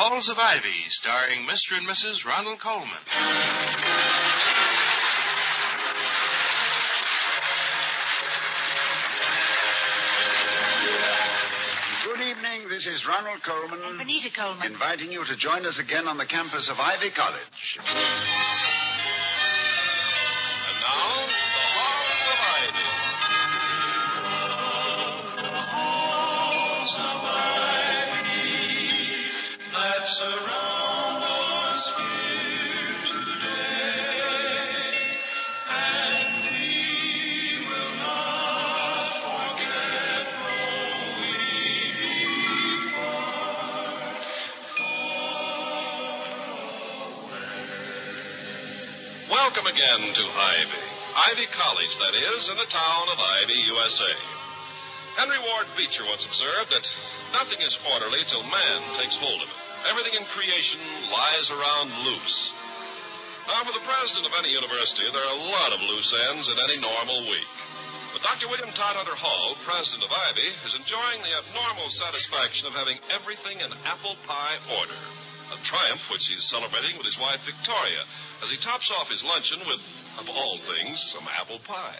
Halls of Ivy, starring Mr. and Mrs. Ronald Colman. Good evening. This is Ronald Colman. And Benita Coleman. Inviting you to join us again on the campus of Ivy College. And now, the Halls of Ivy. Halls of Ivy that surround us here today, and we will not forget though we depart far away. Welcome again to Ivy. Ivy College, that is, in the town of Ivy, USA. Henry Ward Beecher once observed that nothing is orderly till man takes hold of it. Everything in creation lies around loose. Now, for the president of any university, there are a lot of loose ends in any normal week. But Dr. William Todd Hunter Hall, president of Ivy, is enjoying the abnormal satisfaction of having everything in apple pie order. A triumph which he's celebrating with his wife, Victoria, as he tops off his luncheon with, of all things, some apple pie.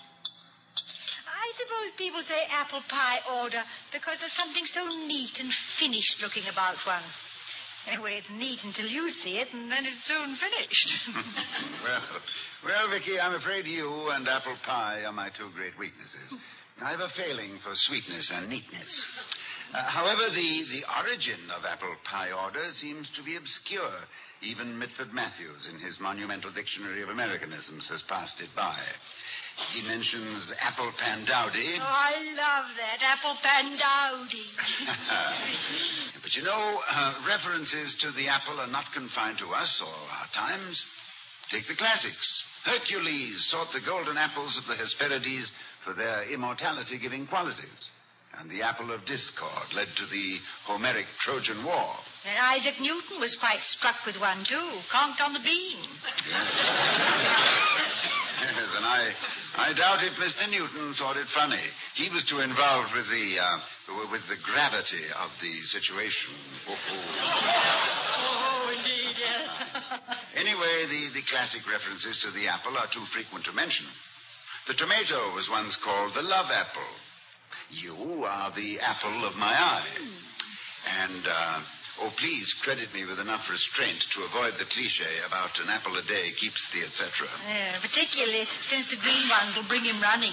I suppose people say apple pie order because there's something so neat and finished looking about one. Anyway, it's neat until you see it, and then it's soon finished. Well, Vicky, I'm afraid you and apple pie are my two great weaknesses. I have a failing for sweetness and neatness. However, the origin of apple pie order seems to be obscure. Even Mitford Matthews, in his monumental Dictionary of Americanisms, has passed it by. He mentions apple pandowdy. Oh, I love that, apple pandowdy. But you know, references to the apple are not confined to us or our times. Take the classics. Hercules sought the golden apples of the Hesperides for their immortality-giving qualities. And the apple of discord led to the Homeric Trojan War. And Isaac Newton was quite struck with one, too. Conked on the bean. Yes, and I doubt if Mr. Newton thought it funny. He was too involved with the gravity of the situation. Oh, indeed, yes. Anyway, the classic references to the apple are too frequent to mention. The tomato was once called the love apple. You are the apple of my eye. And, please credit me with enough restraint to avoid the cliche about an apple a day keeps the etc. Particularly since the green ones will bring him running.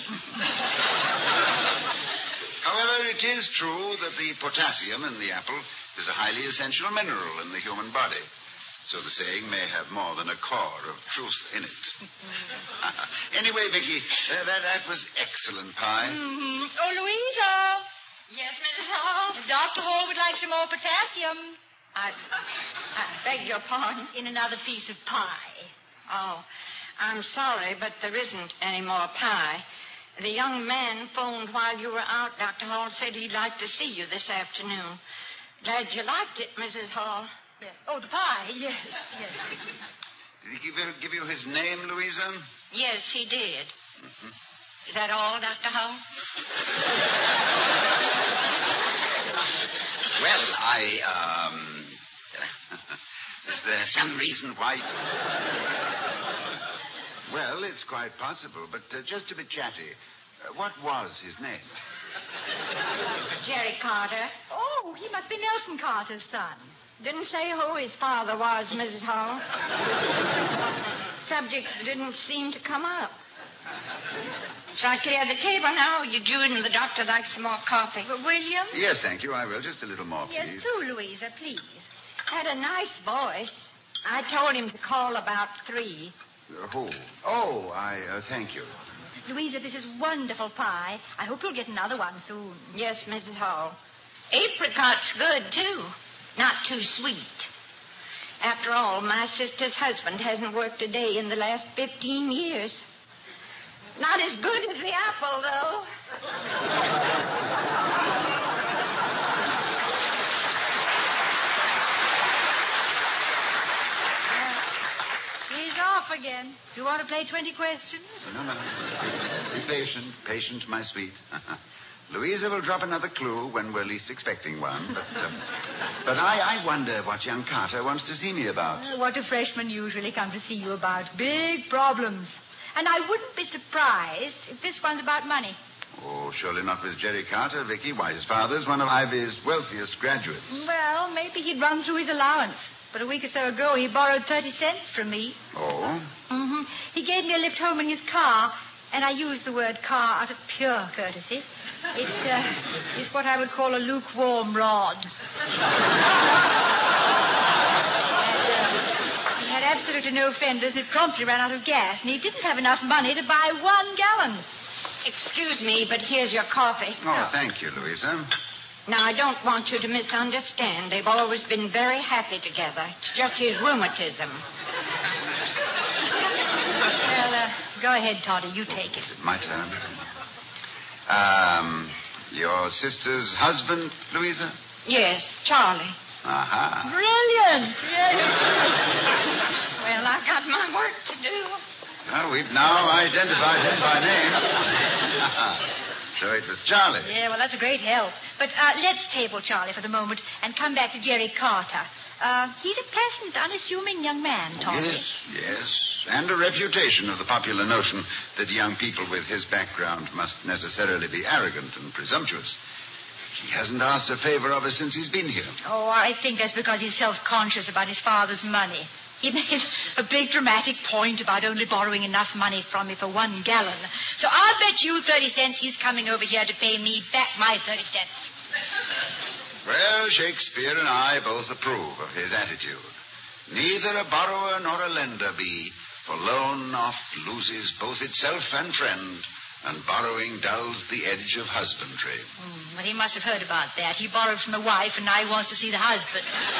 However, it is true that the potassium in the apple is a highly essential mineral in the human body. So the saying may have more than a core of truth in it. Anyway, Vicky, that was excellent pie. Mm-hmm. Oh, Louisa. Yes, Mrs. Hall? Dr. Hall would like some more potassium. I beg your pardon? In another piece of pie. Oh, I'm sorry, but there isn't any more pie. The young man phoned while you were out. Dr. Hall said he'd like to see you this afternoon. Glad you liked it, Mrs. Hall. Yes. Oh, the pie, yes. Did he give you his name, Louisa? Yes, he did. Mm-hmm. Is that all, Dr. Hall? Well, is there some reason why... Well, it's quite possible, but just a bit chatty. What was his name? Jerry Carter. Oh, he must be Nelson Carter's son. Didn't say who his father was, Mrs. Hall. Subject didn't seem to come up. Shall I clear the table now? You Jude and the doctor like some more coffee. William? Yes, thank you. I will. Just a little more, please. Yes, too, Louisa, please. Had a nice voice. I told him to call about 3. Who? Oh, thank you. Louisa, this is wonderful pie. I hope you'll get another one soon. Yes, Mrs. Hall. Apricot's good, too. Not too sweet. After all, my sister's husband hasn't worked a day in the last 15 years. Not as good as the apple, though. He's off again. Do you want to play 20 questions? No. Be patient, my sweet. Louisa will drop another clue when we're least expecting one. But I wonder what young Carter wants to see me about. What do freshmen usually come to see you about? Big problems. And I wouldn't be surprised if this one's about money. Oh, surely not with Jerry Carter, Vicky. Why, his father's one of Ivy's wealthiest graduates. Well, maybe he'd run through his allowance. But a week or so ago, he borrowed 30 cents from me. Oh? Mm-hmm. He gave me a lift home in his car, and I used the word car out of pure courtesy. It is what I would call a lukewarm rod. He had absolutely no fenders, and it promptly ran out of gas, and he didn't have enough money to buy 1 gallon. Excuse me, but here's your coffee. Oh, thank you, Louisa. Now, I don't want you to misunderstand. They've always been very happy together. It's just his rheumatism. Well, go ahead, Toddy. You take it. My turn. Your sister's husband, Louisa? Yes, Charlie. Aha. Brilliant. Well, I've got my work to do. Well, we've now identified him by name. So it was Charlie. Yeah, well, that's a great help. But let's table Charlie for the moment and come back to Jerry Carter. He's a pleasant, unassuming young man, Toddy. Yes. And a refutation of the popular notion that young people with his background must necessarily be arrogant and presumptuous. He hasn't asked a favor of us since he's been here. Oh, I think that's because he's self-conscious about his father's money. He made a big dramatic point about only borrowing enough money from me for 1 gallon. So I'll bet you 30 cents he's coming over here to pay me back my 30 cents. Well, Shakespeare and I both approve of his attitude. Neither a borrower nor a lender be, for loan oft loses both itself and friend, and borrowing dulls the edge of husbandry. Well, he must have heard about that. He borrowed from the wife, and now he wants to see the husband.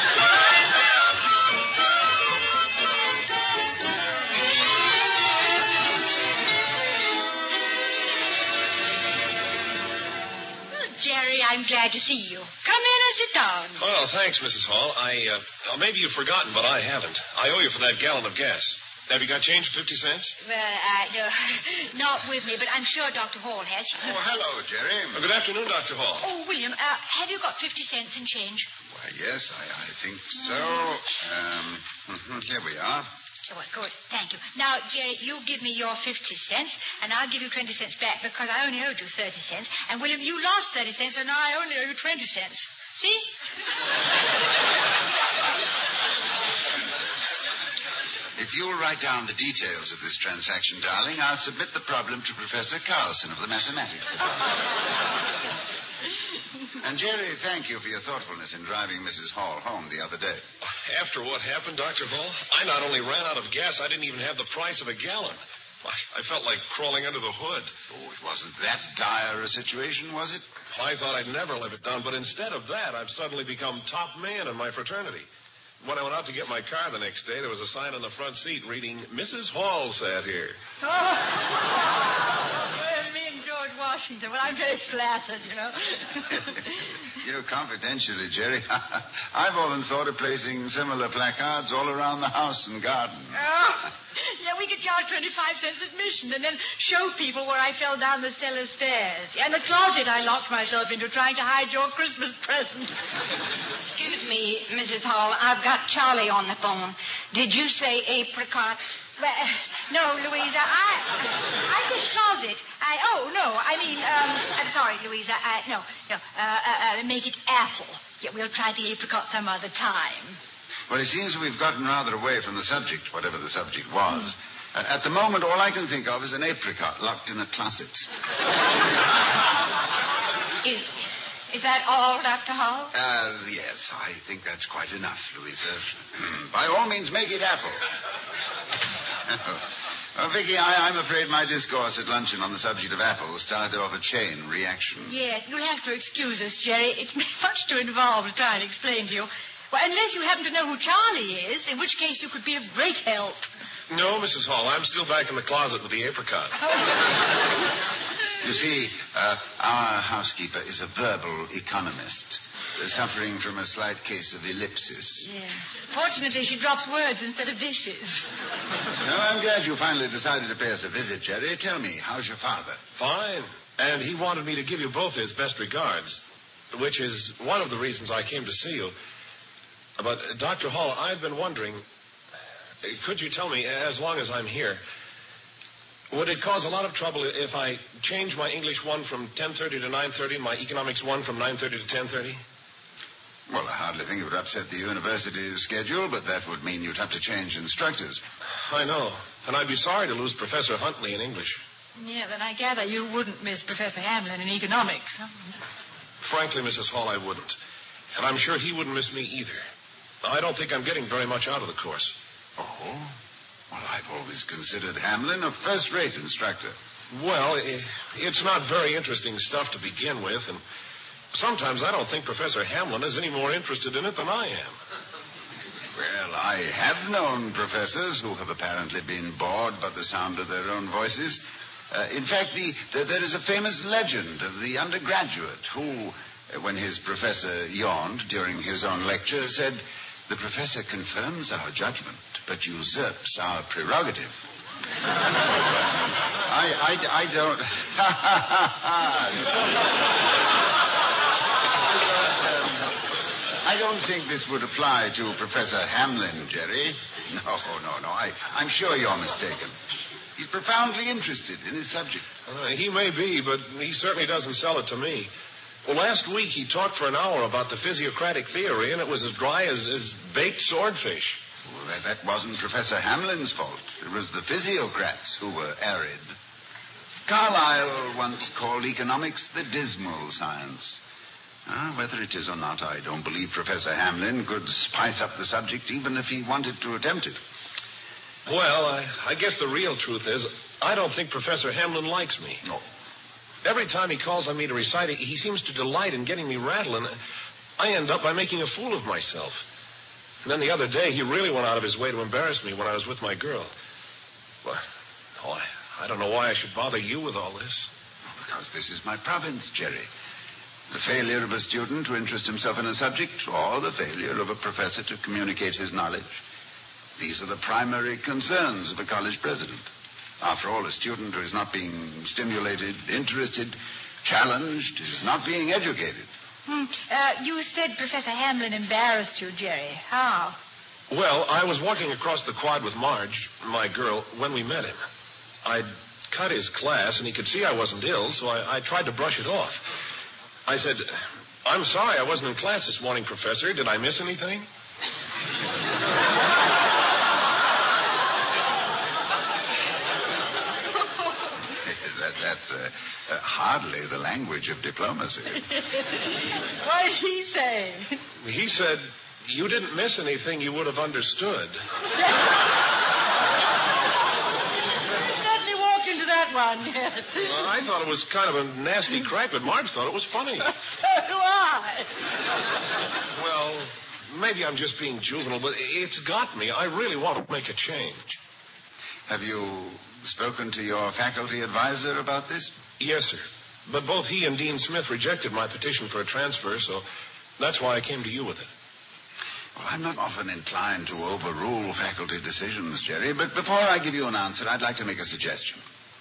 Jerry, I'm glad to see you. Come in and sit down. Well, thanks, Mrs. Hall. Maybe you've forgotten, but I haven't. I owe you for that gallon of gas. Have you got change for 50 cents? Well, no, not with me, but I'm sure Dr. Hall has. Oh, hello, Jerry. Good afternoon, Dr. Hall. Oh, William, have you got 50 cents in change? Why, yes, I think so. Here we are. Oh, good. Thank you. Now, Jerry, you give me your 50 cents, and I'll give you 20 cents back because I only owed you 30 cents. And, William, you lost 30 cents, so now I only owe you 20 cents. See? If you'll write down the details of this transaction, darling, I'll submit the problem to Professor Carlson of the Mathematics Department. And, Jerry, thank you for your thoughtfulness in driving Mrs. Hall home the other day. After what happened, Dr. Hall, I not only ran out of gas, I didn't even have the price of a gallon. I felt like crawling under the hood. Oh, it wasn't that dire a situation, was it? I thought I'd never live it down, but instead of that, I've suddenly become top man in my fraternity. When I went out to get my car the next day, there was a sign on the front seat reading, Mrs. Hall sat here. Oh, me and George Washington. Well, I'm very flattered, you know. Confidentially, Jerry, I've often thought of placing similar placards all around the house and garden. Oh, yeah, we could charge 25 cents admission and then show people where I fell down the cellar stairs. And the closet I locked myself into trying to hide your Christmas present. Excuse me, Mrs. Hall. I've got Charlie on the phone. Did you say apricots? Well, no, Louisa, I said closet. I'm sorry, Louisa. Make it apple. Yeah, we'll try the apricot some other time. Well, it seems we've gotten rather away from the subject, whatever the subject was. At the moment, all I can think of is an apricot locked in a closet. Is that all, Dr. Hall? Yes, I think that's quite enough, Louisa. By all means, make it apple. Vicky, I'm afraid my discourse at luncheon on the subject of apples started off a chain reaction. Yes, you'll have to excuse us, Jerry. It's much too involved to try and explain to you. Well, unless you happen to know who Charlie is, in which case you could be of great help. No, Mrs. Hall, I'm still back in the closet with the apricot. You see, our housekeeper is a verbal economist, suffering from a slight case of ellipsis. Yeah. Fortunately, she drops words instead of dishes. Well, I'm glad you finally decided to pay us a visit, Jerry. Tell me, how's your father? Fine. And he wanted me to give you both his best regards, which is one of the reasons I came to see you. But, Dr. Hall, I've been wondering, could you tell me, as long as I'm here, would it cause a lot of trouble if I change my English 1 from 10:30 to 9:30 and my Economics 1 from 9:30 to 10:30? Well, I hardly think it would upset the university's schedule, but that would mean you'd have to change instructors. I know. And I'd be sorry to lose Professor Huntley in English. Yeah, but I gather you wouldn't miss Professor Hamlin in economics. Huh? Frankly, Mrs. Hall, I wouldn't. And I'm sure he wouldn't miss me either. I don't think I'm getting very much out of the course. Oh? Well, I've always considered Hamlin a first-rate instructor. Well, it's not very interesting stuff to begin with, and sometimes I don't think Professor Hamlin is any more interested in it than I am. Well, I have known professors who have apparently been bored by the sound of their own voices. In fact, there is a famous legend of the undergraduate who, when his professor yawned during his own lecture, said, "The professor confirms our judgment, but usurps our prerogative." I don't... I don't think this would apply to Professor Hamlin, Jerry. No. I'm sure you're mistaken. He's profoundly interested in his subject. He may be, but he certainly doesn't sell it to me. Well, last week he talked for an hour about the physiocratic theory, and it was as dry as baked swordfish. Well, that wasn't Professor Hamlin's fault. It was the physiocrats who were arid. Carlyle once called economics the dismal science. Whether it is or not, I don't believe Professor Hamlin could spice up the subject even if he wanted to attempt it. Well, I guess the real truth is, I don't think Professor Hamlin likes me. No. Every time he calls on me to recite it, he seems to delight in getting me rattling. I end up by making a fool of myself. And then the other day, he really went out of his way to embarrass me when I was with my girl. Well, I don't know why I should bother you with all this. Because this is my province, Jerry. The failure of a student to interest himself in a subject, or the failure of a professor to communicate his knowledge. These are the primary concerns of a college president. After all, a student who is not being stimulated, interested, challenged, is not being educated. You said Professor Hamlin embarrassed you, Jerry. How? Well, I was walking across the quad with Marge, my girl, when we met him. I'd cut his class, and he could see I wasn't ill, so I tried to brush it off. I said, "I'm sorry I wasn't in class this morning, Professor. Did I miss anything?" That's hardly the language of diplomacy. What did he say? He said, "You didn't miss anything you would have understood." Certainly walked into that one. Well, I thought it was kind of a nasty crack, but Marge thought it was funny. So do I. Well, maybe I'm just being juvenile, but it's got me. I really want to make a change. Have you spoken to your faculty advisor about this? Yes, sir. But both he and Dean Smith rejected my petition for a transfer, so that's why I came to you with it. Well, I'm not often inclined to overrule faculty decisions, Jerry, but before I give you an answer, I'd like to make a suggestion.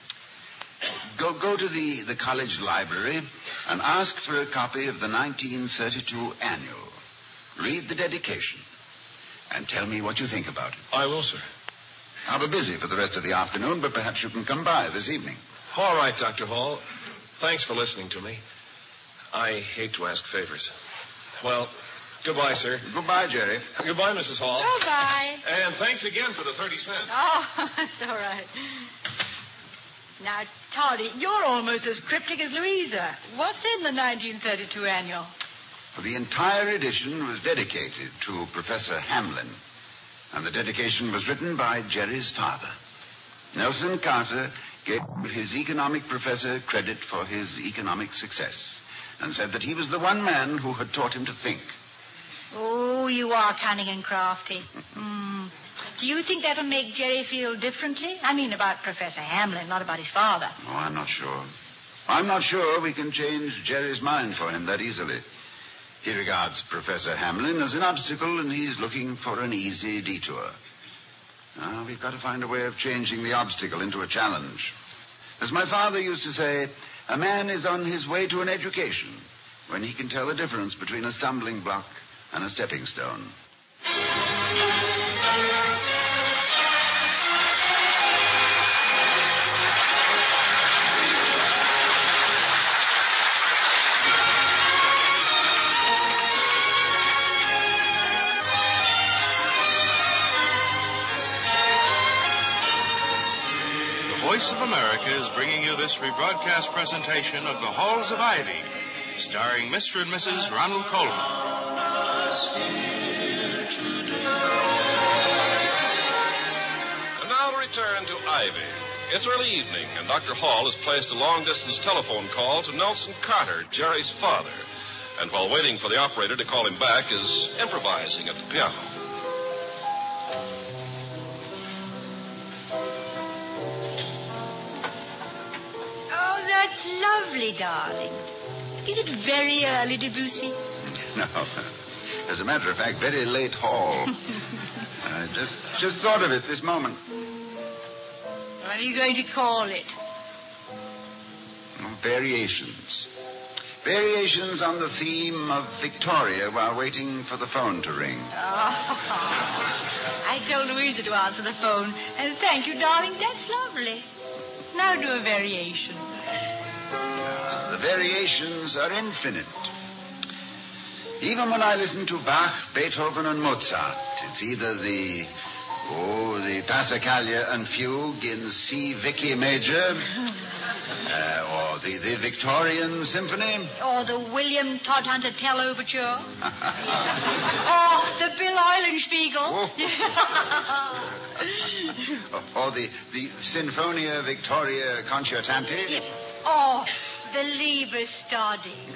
Go to the college library and ask for a copy of the 1932 annual. Read the dedication and tell me what you think about it. I will, sir. I'll be busy for the rest of the afternoon, but perhaps you can come by this evening. All right, Dr. Hall. Thanks for listening to me. I hate to ask favors. Well, goodbye, sir. Goodbye, Jerry. Goodbye, Mrs. Hall. Goodbye. And thanks again for the 30 cents. Oh, that's all right. Now, Toddy, you're almost as cryptic as Louisa. What's in the 1932 annual? The entire edition was dedicated to Professor Hamlin. And the dedication was written by Jerry's father. Nelson Carter gave his economic professor credit for his economic success and said that he was the one man who had taught him to think. Oh, you are cunning and crafty. Do you think that'll make Jerry feel differently? I mean about Professor Hamlin, not about his father. Oh, I'm not sure. I'm not sure we can change Jerry's mind for him that easily. He regards Professor Hamlin as an obstacle, and he's looking for an easy detour. Now, we've got to find a way of changing the obstacle into a challenge. As my father used to say, A man is on his way to an education when he can tell the difference between a stumbling block and a stepping stone. The Voice of America is bringing you this rebroadcast presentation of The Halls of Ivy, starring Mr. and Mrs. Ronald Colman. And now to return to Ivy. It's early evening, and Dr. Hall has placed a long-distance telephone call to Nelson Carter, Jerry's father, and while waiting for the operator to call him back, is improvising at the piano. That's lovely, darling. Is it very early, Debussy? No. As a matter of fact, very late Hall. I just thought of it this moment. What are you going to call it? Variations. Variations on the theme of Victoria while waiting for the phone to ring. Oh, I told Louisa to answer the phone. And thank you, darling. That's lovely. Now do a variation. The variations are infinite. Even when I listen to Bach, Beethoven, and Mozart, it's either the Passacaglia and Fugue in C Vicky Major, or the Victorian Symphony. Or the William Todhunter Tell Overture. Or the Bill Eulenspiegel. Or the Sinfonia Victoria Concertante. Oh, the Liebestodding.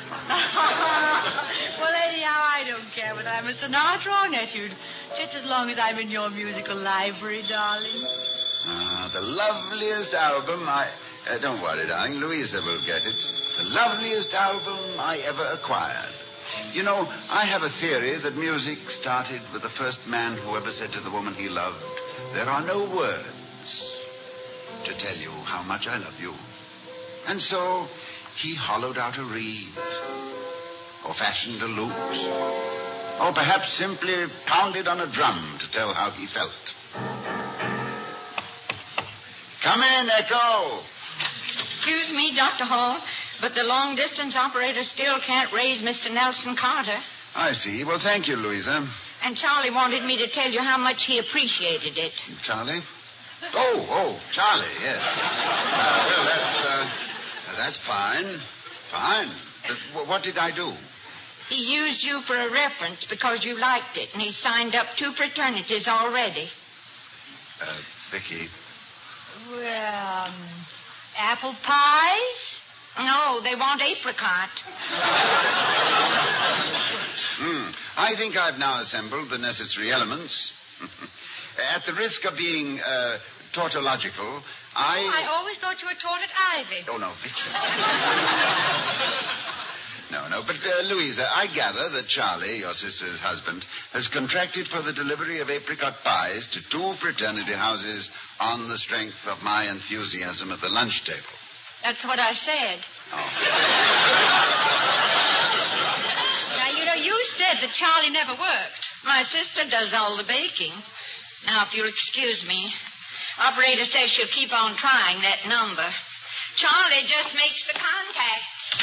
Well, anyhow, I don't care whether I'm a Sinatra or an etude, just as long as I'm in your musical library, darling. The loveliest album don't worry, darling. Louisa will get it. The loveliest album I ever acquired. You know, I have a theory that music started with the first man who ever said to the woman he loved, "There are no words to tell you how much I love you." And so he hollowed out a reed, or fashioned a lute, or perhaps simply pounded on a drum to tell how he felt. Come in, Echo. Excuse me, Dr. Hall, but the long-distance operator still can't raise Mr. Nelson Carter. I see. Well, thank you, Louisa. And Charlie wanted me to tell you how much he appreciated it. Charlie? Oh, Charlie, yes. That's fine. Fine. But what did I do? He used you for a reference because you liked it, and he signed up 2 fraternities already. Vicky. Well, apple pies? No, they want apricot. I think I've now assembled the necessary elements. At the risk of being tautological, I always thought you were taught at Ivy. Oh, no, Vicky. No, but Louisa, I gather that Charlie, your sister's husband, has contracted for the delivery of apricot pies to 2 fraternity houses on the strength of my enthusiasm at the lunch table. That's what I said. Oh. Now, you said that Charlie never worked. My sister does all the baking. Now, if you'll excuse me, operator says she'll keep on trying that number. Charlie just makes the contact.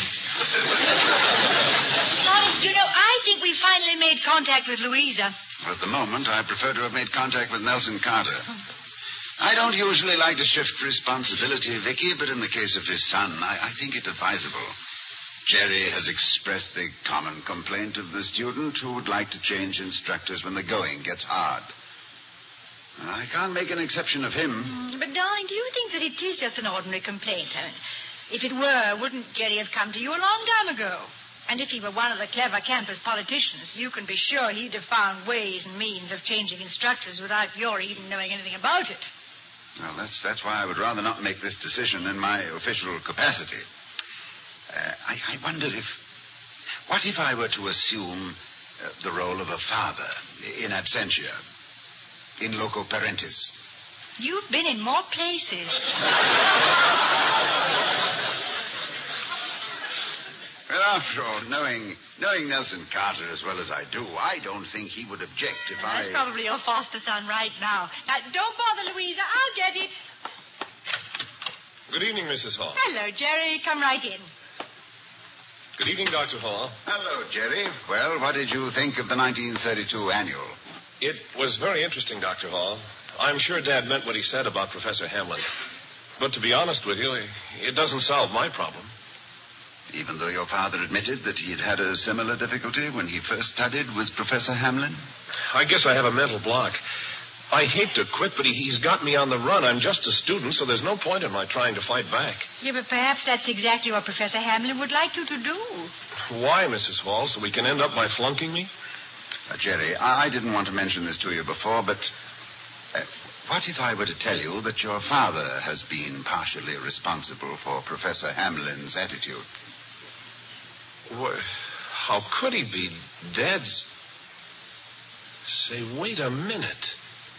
I think we finally made contact with Louisa. At the moment, I prefer to have made contact with Nelson Carter. I don't usually like to shift responsibility, Vicky, but in the case of his son, I think it advisable. Jerry has expressed the common complaint of the student who would like to change instructors when the going gets hard. I can't make an exception of him. But, darling, do you think that it is just an ordinary complaint? I mean, if it were, wouldn't Jerry have come to you a long time ago? And if he were one of the clever campus politicians, you can be sure he'd have found ways and means of changing instructors without your even knowing anything about it. Well, that's why I would rather not make this decision in my official capacity. I wonder what if I were to assume the role of a father in absentia, in loco parentis? You've been in more places. Well, after all, knowing Nelson Carter as well as I do, I don't think he would object if That's probably your foster son right now. Now, don't bother, Louisa. I'll get it. Good evening, Mrs. Hall. Hello, Jerry. Come right in. Good evening, Dr. Hall. Hello, Jerry. Well, what did you think of the 1932 annual? It was very interesting, Dr. Hall. I'm sure Dad meant what he said about Professor Hamlin. But to be honest with you, it doesn't solve my problem. Even though your father admitted that he had had a similar difficulty when he first studied with Professor Hamlin? I guess I have a mental block. I hate to quit, but he's got me on the run. I'm just a student, so there's no point in my trying to fight back. Yeah, but perhaps that's exactly what Professor Hamlin would like you to do. Why, Mrs. Hall? So we can end up by flunking me? Jerry, I didn't want to mention this to you before, but what if I were to tell you that your father has been partially responsible for Professor Hamlin's attitude? What? How could he be? Dad's... Say, wait a minute.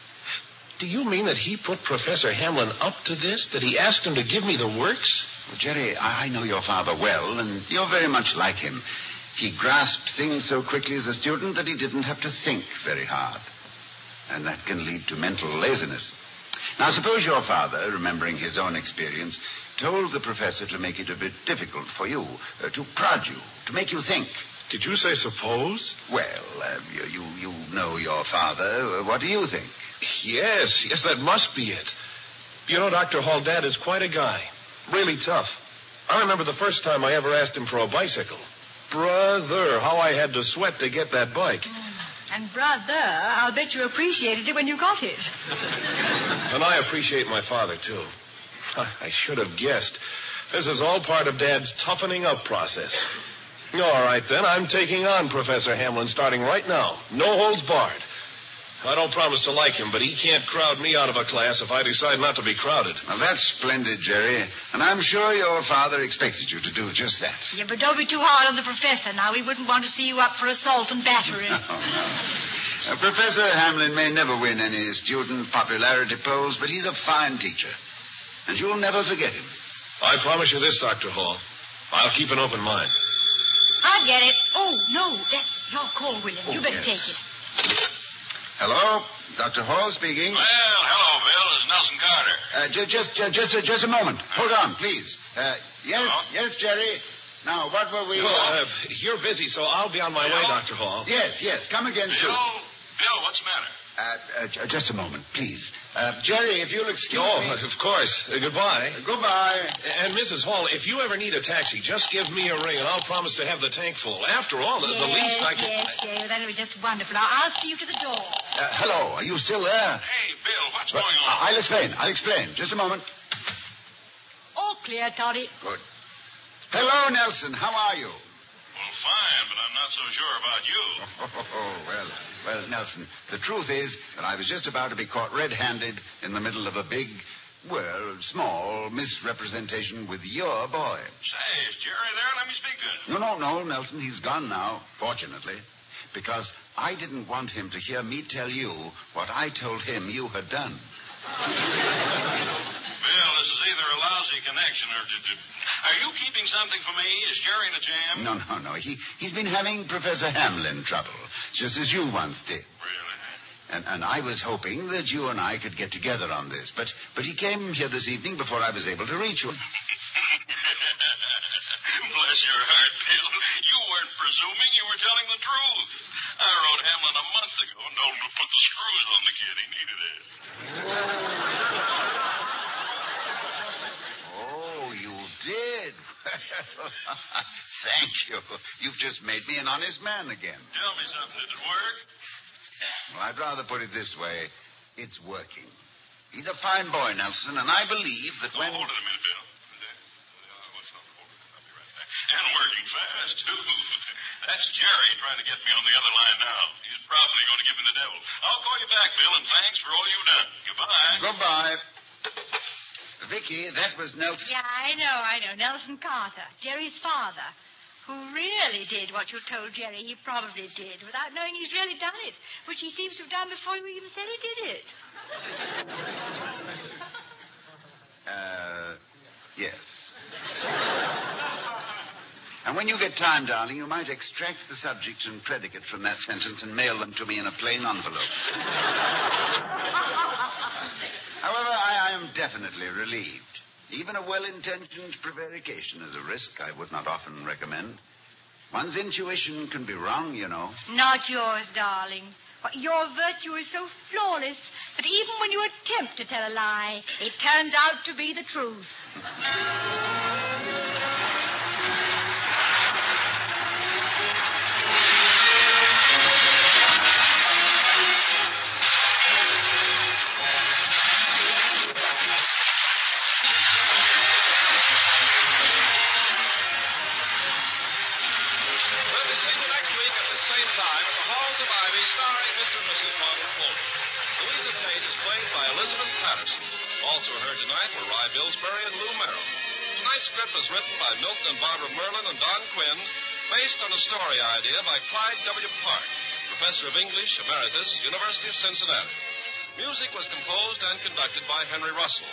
Do you mean that he put Professor Hamlin up to this? That he asked him to give me the works? Well, Jerry, I know your father well, and you're very much like him. He grasped things so quickly as a student that he didn't have to think very hard. And that can lead to mental laziness. Now, suppose your father, remembering his own experience, told the professor to make it a bit difficult for you, to prod you, to make you think. Did you say suppose? Well, you know your father. What do you think? Yes, that must be it. You know, Dr. Hall, Dad is quite a guy. Really tough. I remember the first time I ever asked him for a bicycle. Brother, how I had to sweat to get that bike. And brother, I'll bet you appreciated it when you got it. And I appreciate my father, too. I should have guessed. This is all part of Dad's toughening up process. All right, then. I'm taking on Professor Hamlin starting right now. No holds barred. I don't promise to like him, but he can't crowd me out of a class if I decide not to be crowded. Well, that's splendid, Jerry. And I'm sure your father expected you to do just that. Yeah, but don't be too hard on the professor now. We wouldn't want to see you up for assault and battery. Oh, no. Professor Hamlin may never win any student popularity polls, but he's a fine teacher. And you'll never forget him. I promise you this, Dr. Hall. I'll keep an open mind. I'll get it. Oh, no, that's your call, William. You better take it. Hello, Dr. Hall speaking. Well, hello, Bill. It's Nelson Carter. Just a moment. Hold on, please. Yes, Hello? yes, Jerry. Now, what were we... You're busy, so I'll be on my way, Dr. Hall. Yes, come again soon. Bill, what's the matter? Just a moment, please. Jerry, if you'll excuse me... Oh, of course. Goodbye. Goodbye. And Mrs. Hall, if you ever need a taxi, just give me a ring, and I'll promise to have the tank full. After all, the least I can... Yes, that'll be just wonderful. Now, I'll see you to the door. Hello, are you still there? Hey, Bill, what's going on? I'll explain. Just a moment. All clear, Toddy. Good. Hello, Nelson. How are you? Well, fine, but I'm not so sure about you. Well, Nelson, the truth is that I was just about to be caught red-handed in the middle of a big, small misrepresentation with your boy. Say, is Jerry there? Let me speak to him. No, Nelson. He's gone now, fortunately, because I didn't want him to hear me tell you what I told him you had done. Bill, this is either a lousy connection or... Are you keeping something for me? Is Jerry in a jam? No. He's been having Professor Hamlin trouble, just as you once did. Really? And I was hoping that you and I could get together on this, but he came here this evening before I was able to reach you. Bless your heart, Bill. You weren't presuming. You were telling the truth. I wrote Hamlin a month ago and told him to put the screws on the kid. He needed it. Oh, you did? Thank you. You've just made me an honest man again. Tell me something. Did it work? Well, I'd rather put it this way. It's working. He's a fine boy, Nelson, and I believe that when... Hold it a minute, Bill. What's up? Hold it. I'll be right back. And working fast, too. That's Jerry trying to get me on the other line now. He's probably going to give me the devil. I'll call you back, Bill, and thanks for all you've done. Goodbye. Vicky, that was Nelson... Yeah, I know. Nelson Carter, Jerry's father, who really did what you told Jerry he probably did without knowing he's really done it, which he seems to have done before you even said he did it. Yes. And when you get time, darling, you might extract the subject and predicate from that sentence and mail them to me in a plain envelope. However, I am definitely relieved. Even a well-intentioned prevarication is a risk I would not often recommend. One's intuition can be wrong, you know. Not yours, darling. Your virtue is so flawless that even when you attempt to tell a lie, it turns out to be the truth. Also heard tonight were Rye Billsbury and Lou Merrill. Tonight's script was written by Milton and Barbara Merlin and Don Quinn, based on a story idea by Clyde W. Park, Professor of English, Emeritus, University of Cincinnati. Music was composed and conducted by Henry Russell.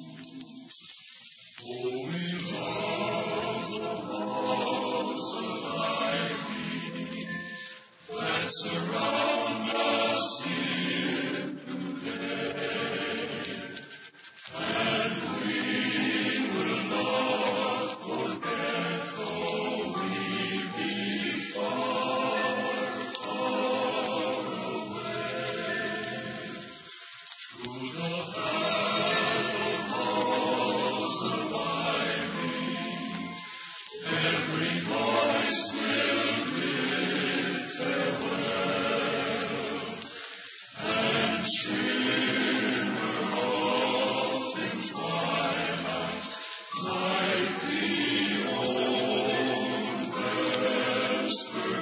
Surround us here today, and we will not forget, though we be far, far away. To the hallowed halls of ivy, every voice will bid farewell, and shimmer off in twilight like the old vesper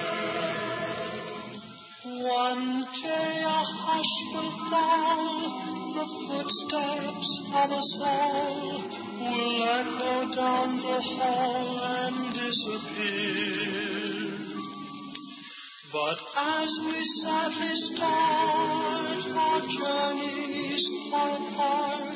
bell. One day a hush will fall, the footsteps of us all will echo down the hall and disappear. But as we sadly start our journeys far apart,